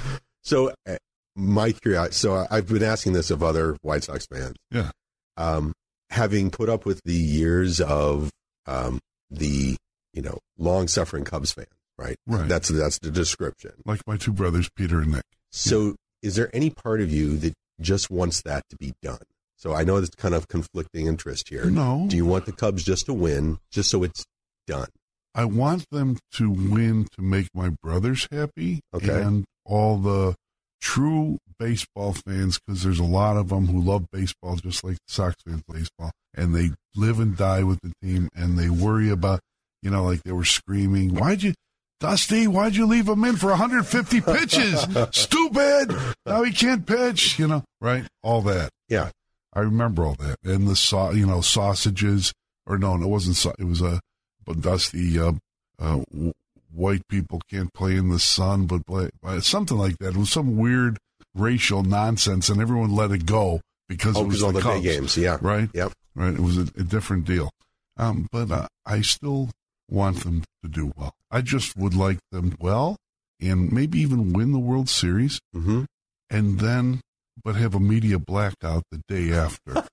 So, uh, my curiosity. So, I- I've been asking this of other White Sox fans. Yeah. Um, having put up with the years of um, the you know long suffering Cubs fan, right? Right. That's that's the description. Like my two brothers, Peter and Nick. So, is there any part of you that just wants that to be done? So, I know it's kind of conflicting interest here. No. Do you want the Cubs just to win, just so it's done? I want them to win to make my brothers happy Okay. and all the true baseball fans, because there's a lot of them who love baseball just like the Sox fans love baseball, and they live and die with the team, and they worry about, you know, like they were screaming, why'd you, Dusty, why'd you leave him in for one hundred fifty pitches? Stupid! Now he can't pitch, you know, right? All that. Yeah. I remember all that. And the, sau- you know, sausages, or no, it wasn't, sau- it was a, but Dusty, uh, uh, w- white people can't play in the sun, but play, uh, something like that. It was some weird racial nonsense, and everyone let it go because Oh, it was because all the the Cubs, big games. Yeah. right? Yep. Right. It was a, a different deal. Um, but uh, I still want them to do well. I just would like them well, and maybe even win the World Series, Mm-hmm. and then, but have a media blackout the day after.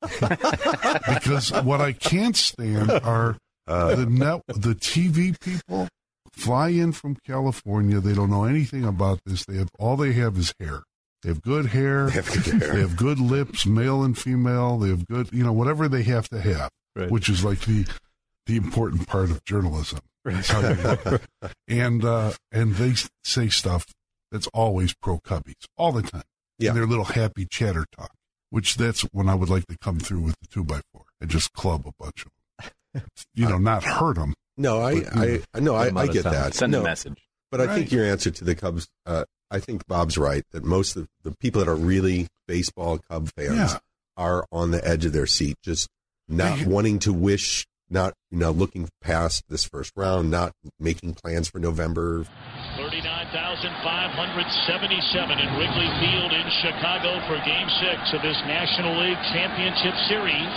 Because what I can't stand are Uh, the net, the T V people fly in from California. They don't know anything about this. They have all they have is hair. They have good hair. They have good hair. They have good lips, male and female. They have good, you know, whatever they have to have, Right. which is like the the important part of journalism. That's how you know. And uh, and they say stuff that's always pro Cubbies all the time. Yeah. And their little happy chatter talk, which that's when I would like to come through with the two by four and just club a bunch of them. You know, not hurt them. No, I, but, I, I, no, I, I get that. Send no, a message. But I Right. think your answer to the Cubs, uh, I think Bob's right that most of the people that are really baseball Cub fans Yeah. are on the edge of their seat, just not They- wanting to wish, not you know, looking past this first round, not making plans for November. thirty-nine thousand five hundred seventy-seven in Wrigley Field in Chicago for Game six of this National League Championship Series.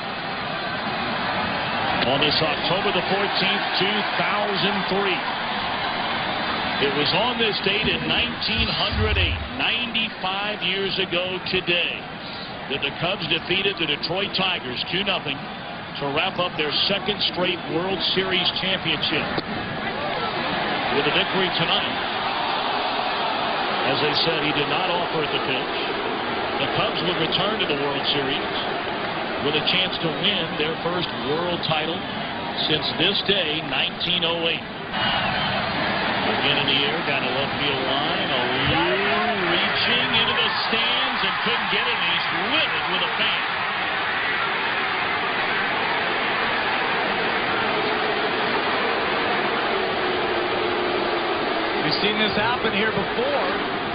On this October the fourteenth, two thousand three. It was on this date in nineteen oh eight, ninety-five years ago today, that the Cubs defeated the Detroit Tigers two nothing to wrap up their second straight World Series championship. With a victory tonight, as they said, he did not offer at the pitch. The Cubs would return to the World Series with a chance to win their first world title since this day, nineteen oh eight. Again in the air, down the left field line. Alou reaching into the stands and couldn't get it, and he's livid with a fan. We've seen this happen here before.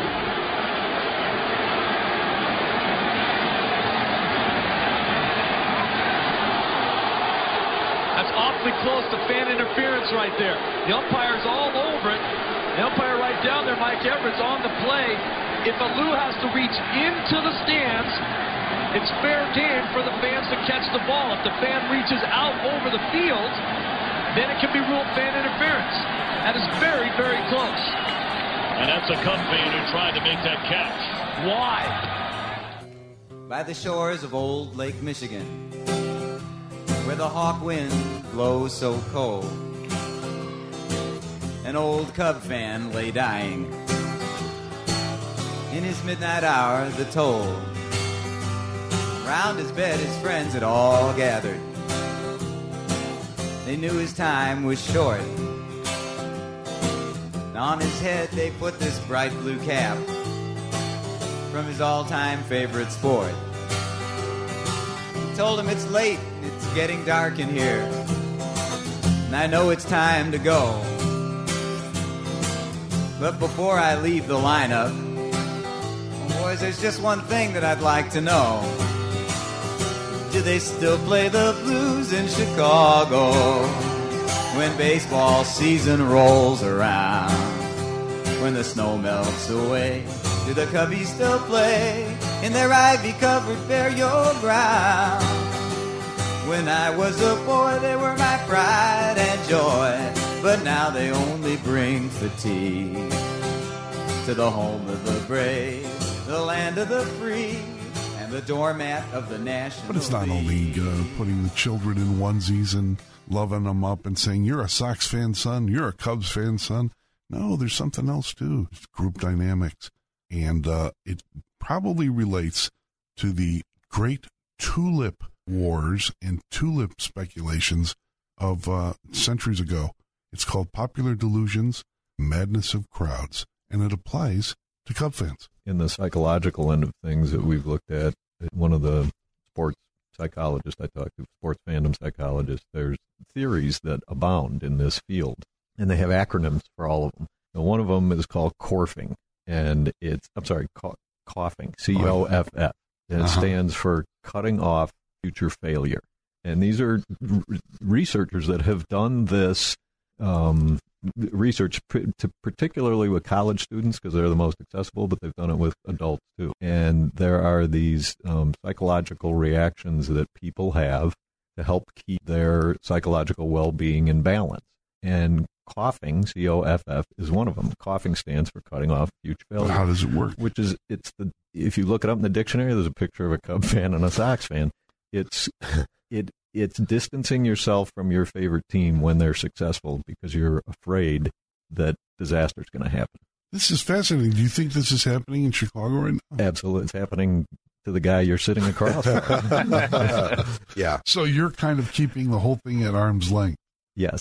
That's awfully close to fan interference right there. The umpire's all over it. The umpire right down there, Mike Everett's on the play. If Alou has to reach into the stands, it's fair game for the fans to catch the ball. If the fan reaches out over the field, then it can be ruled fan interference. That is very, very close. And that's a Cub fan who tried to make that catch. Why? By the shores of old Lake Michigan, where the hawk wind blows so cold, an old Cub fan lay dying. In his midnight hour, the toll. Round his bed, his friends had all gathered. They knew his time was short. And on his head, they put this bright blue cap from his all-time favorite sport. He told him it's late, it's getting dark in here, and I know it's time to go. But before I leave the lineup, boys, there's just one thing that I'd like to know. Do they still play the blues in Chicago when baseball season rolls around? When the snow melts away, do the Cubbies still play in their ivy-covered burial ground? When I was a boy, they were my pride and joy, but now they only bring fatigue to the home of the brave, the land of the free, and the doormat of the National But it's not League. only uh, putting the children in onesies and loving them up and saying, you're a Sox fan, son, you're a Cubs fan, son. No, there's something else, too. It's group dynamics. And uh, it probably relates to the great tulip wars and tulip speculations of uh, centuries ago. It's called Popular Delusions, Madness of Crowds, and it applies to Cub fans. In the psychological end of things that we've looked at, one of the sports psychologists I talked to, sports fandom psychologists, there's theories that abound in this field, and they have acronyms for all of them. Now, one of them is called CORFing, and it's, I'm sorry, co- coughing, C O F F, and it Uh-huh. stands for cutting off future failure. And these are r- researchers that have done this um, research, p- to particularly with college students because they're the most accessible, but they've done it with adults too. And there are these um, psychological reactions that people have to help keep their psychological well-being in balance. And coughing, C O F F, is one of them. Coughing stands for cutting off future failure. But how does it work? Which is, it's the, if you look it up in the dictionary, there's a picture of a Cub fan and a Sox fan. It's, it, it's distancing yourself from your favorite team when they're successful because you're afraid that disaster is going to happen. This is fascinating. Do you think this is happening in Chicago right now? Absolutely. It's happening to the guy you're sitting across from. Yeah. So you're kind of keeping the whole thing at arm's length. Yes.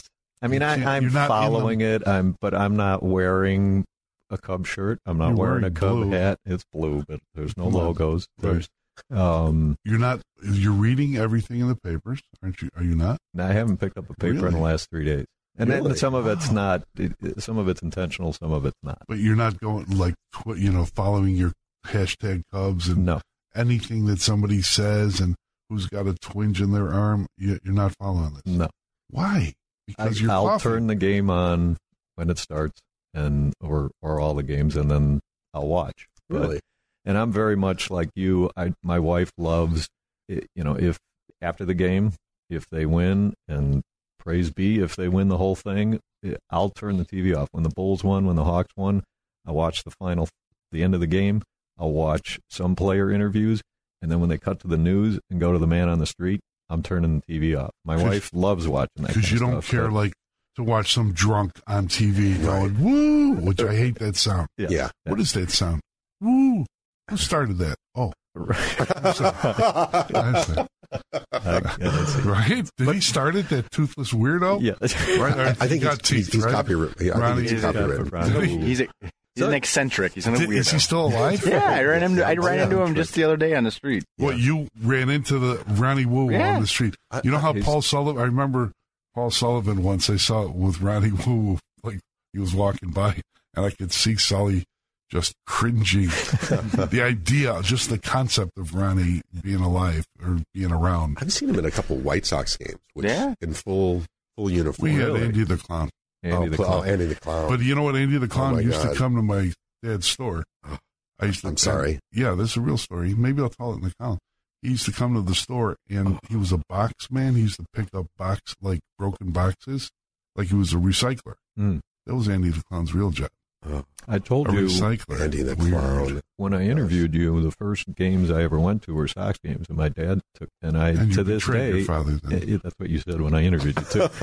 I mean, You I, can't- I'm you're not in following the- it. I'm, but I'm not wearing a Cub shirt. I'm not You're wearing, a wearing Cub blue. hat. It's blue, but there's no Come on. logos. Right. There's, um, You're not. You're reading everything in the papers, aren't you? Are you not? I haven't picked up a paper in Really? the last three days, and Really? then some of it's Wow. not. It, it- some of it's intentional. Some of it's not. But you're not going like tw- you know following your hashtag Cubs and No, anything that somebody says and who's got a twinge in their arm. You, you're not following this. no. Why? I, Because you're I'll coughing. turn the game on when it starts, and or or all the games, and then I'll watch. But- Really? and I'm very much like you. I my wife loves, it, you know, if after the game, if they win, and praise be if they win the whole thing, it, I'll turn the T V off. When the Bulls won, when the Hawks won, I watch the final, the end of the game. I'll watch some player interviews, and then when they cut to the news and go to the man on the street, I'm turning the T V off. My 'Cause- wife loves watching that Because kind you of don't stuff, care but- like to watch some drunk on T V going woo, which I hate that sound. yeah. Yeah. What is that sound? Woo. Who started that? Oh, I see. I- I see. Right? Did he start it? That toothless weirdo? Yeah. Right? Or I he think got he's, he's, teeth, he's right? copyright. Yeah, I Ronnie think he's is- copyrighted. Did he- He's a, he's an eccentric. He's an Did- weirdo. is he still alive? Yeah, I ran into I ran Yeah. into him just the other day on the street. What, you ran into the Ronnie Woo Yeah. on the street? You know how He's- Paul Sullivan, I remember Paul Sullivan once, I saw it with Ronnie Woo, like he was walking by, and I could see Sully just cringing. The idea, just the concept of Ronnie being alive or being around. I've seen him in a couple White Sox games, which Yeah. in full full uniform. We had Really? Andy the Clown. Andy oh, the cl- Clown. oh, Andy the Clown. But you know what? Andy the Clown my used God. to come to my dad's store. I used to, I'm sorry. Yeah, this is a real story. Maybe I'll tell it in the column. He used to come to the store, and he was a box man. He used to pick up box, like broken boxes, like he was a recycler. Mm. That was Andy the Clown's real job. Oh, I told A you recycler. Andy the Weird. Clown. when I interviewed you, the first games I ever went to were Sox games, and my dad took. And I, And you to this betrayed day, your father then. eh, that's what you said when I interviewed you too.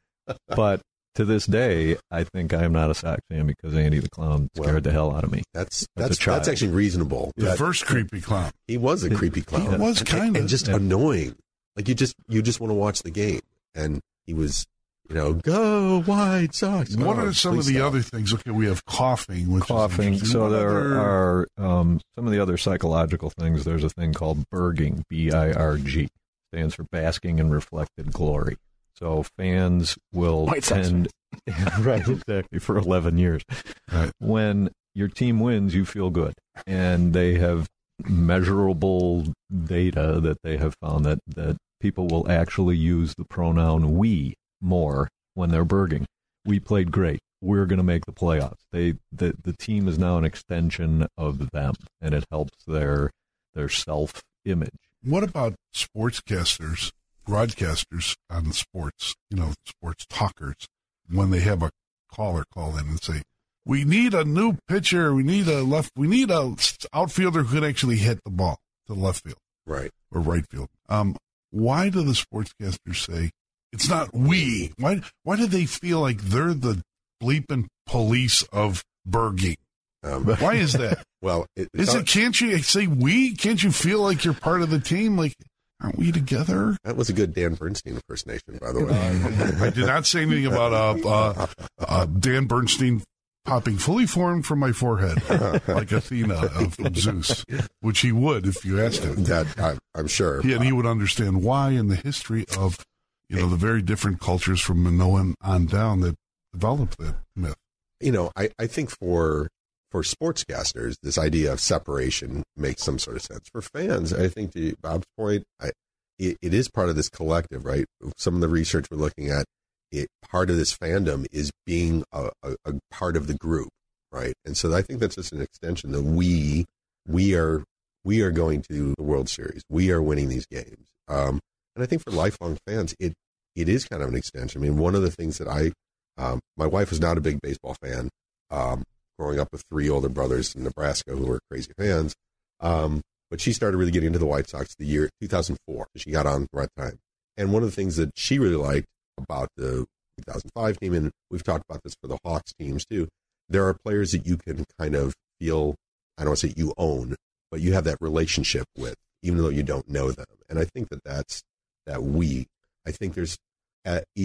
But to this day, I think I am not a Sox fan because Andy the Clown scared Well, the hell out of me. That's As a that's child. that's actually reasonable. The That- first creepy clown. he was a He- creepy clown. he was And- kinda. and just Yeah. annoying. Like you just you just want to watch the game, and he was, you know, go White Sox. What Oh, are some of please the stop. other things? Okay, we have coughing, which Coughing. is interesting. So What there other- are um, some of the other psychological things. There's a thing called Berging, B I R G, stands for basking in reflected glory. So fans will White Sox tend, right, exactly, for eleven years. Right. When your team wins, you feel good, and they have measurable data that they have found that that people will actually use the pronoun we more when they're berging. We played great. We're going to make the playoffs. They the the team is now an extension of them, and it helps their their self image. What about sportscasters, broadcasters on sports, you know, sports talkers, when they have a caller call in and say, we need a new pitcher, we need a left, we need a outfielder who could actually hit the ball to the left field Right. or right field. Um, why do the sportscasters say it's not we? Why, why do they feel like they're the bleeping police of berging? Um, Why is that? well, it, Is it, can't you say we? Can't you feel like you're part of the team? Like, aren't we together? that was a good Dan Bernstein impersonation, by the way. I did not say anything about uh, uh, uh, Dan Bernstein popping fully formed from my forehead, like Athena of Zeus, which he would if you asked him. that I, I'm sure. He, and he would understand why and the history of, you know, the very different cultures from Minoan on down that developed that myth. You know, I, I think for for sportscasters, this idea of separation makes some sort of sense. For fans, I think to Bob's point, I, it, it is part of this collective, right? Some of the research we're looking at, it part of this fandom is being a, a, a part of the group, right? And so I think that's just an extension that we we are we are going to the World Series, we are winning these games, um, and I think for lifelong fans, it it is kind of an extension. I mean, one of the things that I um, my wife was not a big baseball fan. Um, growing up with three older brothers in Nebraska who were crazy fans. Um, but she started really getting into the White Sox the year two thousand four. She got on the right time. And one of the things that she really liked about the two thousand five team, and we've talked about this for the Hawks teams too, there are players that you can kind of feel, I don't want to say you own, but you have that relationship with, even though you don't know them. And I think that that's, that we, I think there's, uh,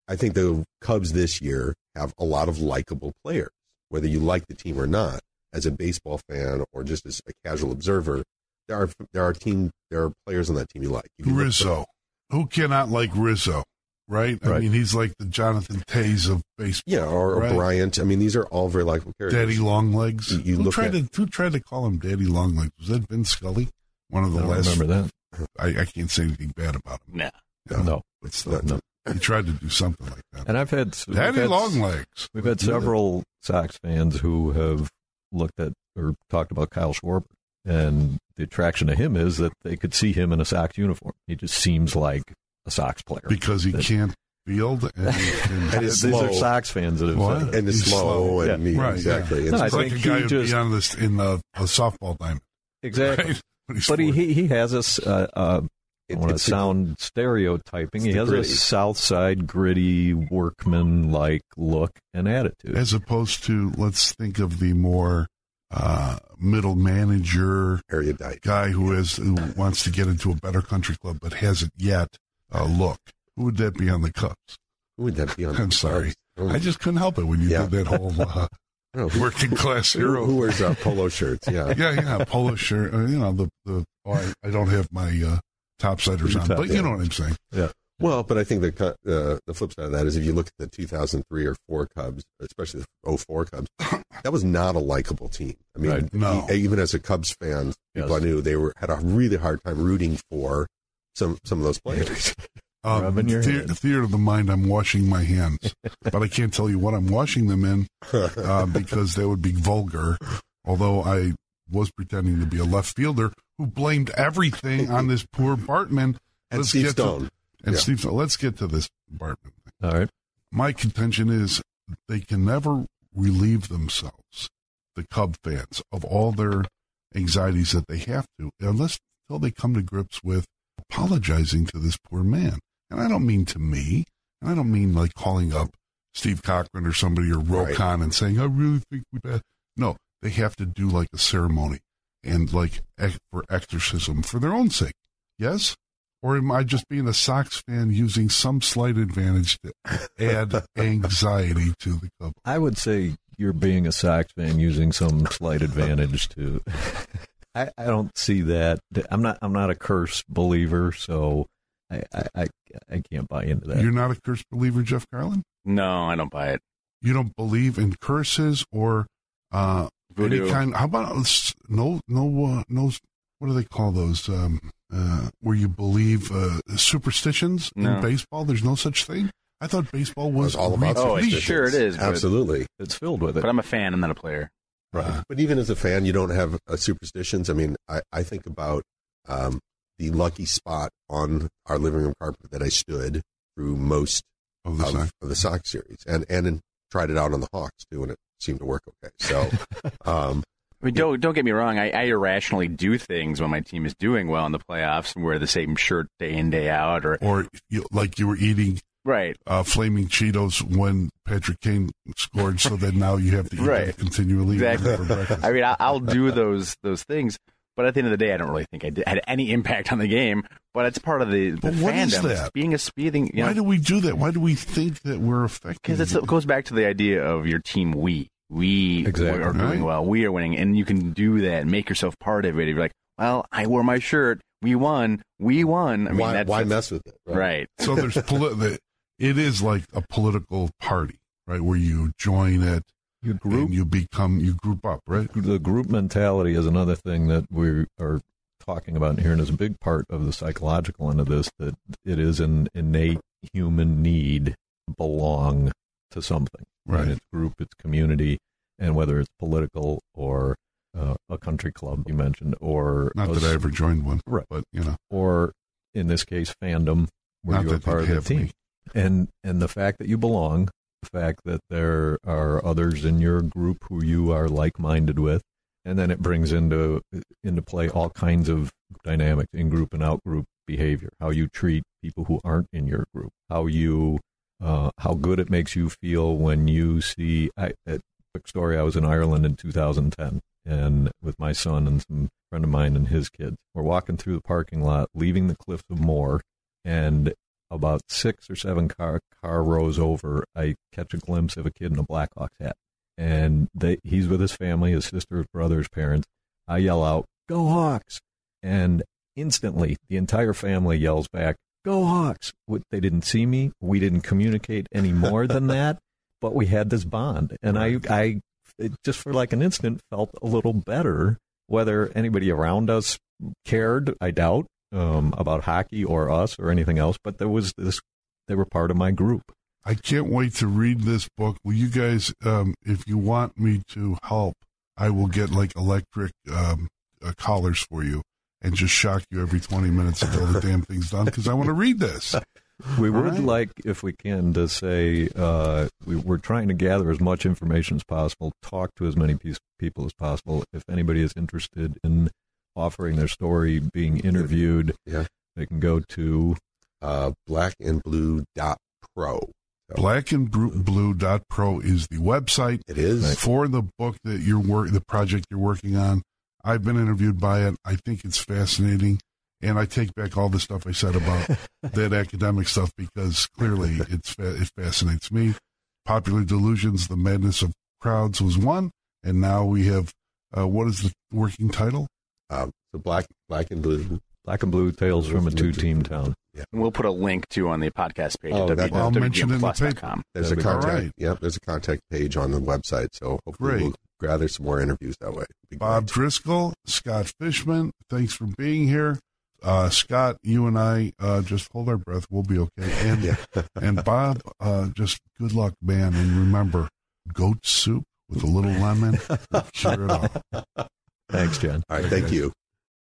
I think the Cubs this year have a lot of likable players, whether you like the team or not. As a baseball fan or just as a casual observer, there are there are team there are players on that team you like. You Rizzo, who cannot like Rizzo, right? I Right. mean, he's like the Jonathan Tays of baseball. Yeah, or, right? or Bryant. I mean, these are all very likable characters. Daddy Longlegs. You, you who look tried at to who tried to call him Daddy Longlegs? Was that Vin Scully? One of the I don't last. remember that. I, I can't say anything bad about him. Nah. No, No. but still, No. he tried to do something like that. And I've had we've Daddy had- Longlegs. We've had several Sox fans who have looked at or talked about Kyle Schwarber, and the attraction to him is that they could see him in a Sox uniform. He just seems like a Sox player because he That- can't field and, and, And he's These slow. are Sox fans that have What? said that. and it's He's slow, slow. and Yeah. he- right, exactly. Yeah. It's No, I It's like think a guy he who'd just- be on this in a, a softball diamond. Exactly. Right? When he's But he, forward. he he has a s- uh, uh, I It- want to it's the- sound stereotyping. He it's the has gritty. a South Side gritty workman-like look and attitude. as opposed to, let's think of the more uh, middle manager erudite guy who has who wants to get into a better country club but hasn't yet. Uh, look, who would that be on the Cubs? Who would that be on? I'm the sorry, Cubs? I just couldn't help it when you Yeah. did that whole uh, I don't know, who, working class who, hero. who wears uh, polo shirts? Yeah, Yeah, yeah, polo shirt. Uh, you know the the. Oh, I, I don't have my uh, topsiders on, Top, but yeah. you know what I'm saying. Yeah. Well, but I think the co- uh, the flip side of that is if you look at the two thousand three or four Cubs, especially the oh four Cubs, that was not a likable team. I mean, Right. No. e- even as a Cubs fan, people Yes. I knew they were had a really hard time rooting for some some of those players. Um, Rubbing your the- hands. theater of the mind. I'm washing my hands, but I can't tell you what I'm washing them in uh, because that would be vulgar. Although I was pretending to be a left fielder who blamed everything on this poor Bartman. And Let's Steve get Stone. To, and Yeah. Steve Stone. Let's get to this Bartman thing. All right. My contention is they can never relieve themselves, the Cub fans, of all their anxieties that they have to, unless until they come to grips with apologizing to this poor man. And I don't mean to me, and I don't mean like calling up Steve Cochran or somebody or Right. Rokon and saying, I really think we bad. No, they have to do like a ceremony and like ex- for exorcism for their own sake. Yes? Or am I just being a Sox fan using some slight advantage to add anxiety to the Cubs? I would say you're being a Sox fan using some slight advantage to. I, I don't see that. I'm not. I'm not a curse believer, so I I, I, I can't buy into that. You're not a curse believer, Jeff Carlin? No, I don't buy it. You don't believe in curses or uh, any Voodoo. kind? How about s- no, no, uh, no? What do they call those? Um, uh, where you believe uh, superstitions No. in baseball? There's no such thing. I thought baseball was It was all about really- Oh, it- superstitions. sure it is, but- Absolutely. It's filled with it. But I'm a fan. I'm not a player. Right. But even as a fan, you don't have uh, superstitions. I mean, I, I think about um, the lucky spot on our living room carpet that I stood through most Of the of, Sox. of the Sox series, and and in, tried it out on the Hawks too, and it seemed to work okay. So, um, I mean, don't don't get me wrong. I, I irrationally do things when my team is doing well in the playoffs and wear the same shirt day in day out, or Or you, like you were eating right. uh, flaming Cheetos when Patrick Kane scored, so that now you have to eat them Right. continually. Exactly. for breakfast. I mean, I, I'll do those those things, but at the end of the day, I don't really think I did, had any impact on the game. But it's part of the, the But what is fandom. that? It's being a speeding, you Why know, do we do that? Why do we think that we're affecting? because it goes back to the idea of your team. We we Exactly. are doing Right. well. We are winning, and you can do that and make yourself part of it. You're like, well, I wore my shirt. We won. We won. I mean, why that's, why that's- mess with it? right? So there's poli- the, it is like a political party, right? Where you join it You group and you become you group up, right? the group mentality is another thing that we are talking about here, and is a big part of the psychological end of this. That it is an innate human need to belong to something. Right. And it's group, it's community, and whether it's political or uh, a country club you mentioned, or Not a that I ever joined one, Right. but you know, or in this case, fandom, where Not you're that part of they'd the have team. me. And and the fact that you belong, the fact that there are others in your group who you are like-minded with, and then it brings into into play all kinds of dynamics, in-group and out-group behavior, how you treat people who aren't in your group, how you uh, how good it makes you feel when you see. I, a quick story: I was in Ireland in two thousand ten, and with my son and some friend of mine and his kids, we're walking through the parking lot, leaving the Cliffs of Moher, and about six or seven car car rows over, I catch a glimpse of a kid in a Blackhawks hat. And they, he's with his family, his sister, his brother, his parents. I yell out, "Go Hawks!" And instantly, the entire family yells back, "Go Hawks!" They didn't see me. We didn't communicate any more than that, but we had this bond. And I, I it just for like an instant, felt a little better. Whether anybody around us cared, I doubt, um, about hockey or us or anything else, but there was this, they were part of my group. I can't wait to read this book. Will you guys, um, if you want me to help, I will get like electric um, uh, collars for you and just shock you every twenty minutes until the damn thing's done, because I want to read this. We All would right? like, if we can, to say uh, we, we're trying to gather as much information as possible, talk to as many pe- people as possible. If anybody is interested in offering their story, being interviewed, yeah. they can go to uh, black and blue dot pro. So. black and blue dot pro is the website. It is. For the book that you're work, the project you're working on. I've been interviewed by it. I think it's fascinating. And I take back all the stuff I said about that academic stuff, because clearly it's fa- it fascinates me. Popular Delusions, The Madness of Crowds was one. And now we have, uh, what is the working title? Um, so black, black and blue. Black and Blue Tales from a Two-Team Town. Yeah. And we'll put a link to on the podcast page Oh, at that- I'll mention it in the w w w dot plus dot paper. com. There's That'd a be contact. All right. Yep, there's a contact page on the website. So hopefully Great. we'll gather some more interviews that way. Be Bob great. Driscoll, Scott Fishman, thanks for being here. Uh, Scott, you and I uh, just hold our breath. We'll be okay. And Yeah. and Bob, uh, just good luck, man. And remember, goat soup with a little lemon will cure it all. Thanks, John. All right. Thank you.